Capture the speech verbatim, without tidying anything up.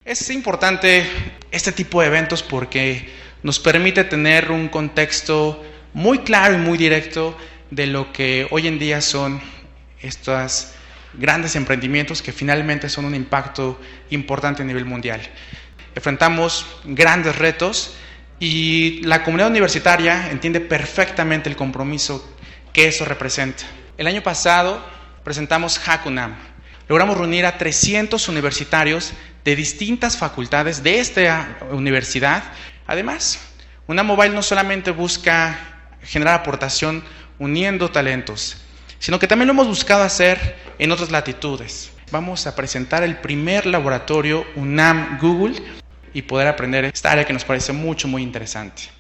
Es importante este tipo de eventos porque nos permite tener un contexto muy claro y muy directo de lo que hoy en día son estos grandes emprendimientos que finalmente son un impacto importante a nivel mundial. Enfrentamos grandes retos y la comunidad universitaria entiende perfectamente el compromiso que eso representa. El año pasado presentamos HackUNAM. Logramos reunir a trescientos universitarios de distintas facultades de esta universidad. Además, UNAM Mobile no solamente busca generar aportación uniendo talentos, sino que también lo hemos buscado hacer en otras latitudes. Vamos a presentar el primer laboratorio UNAM Google y poder aprender esta área que nos parece mucho, muy interesante.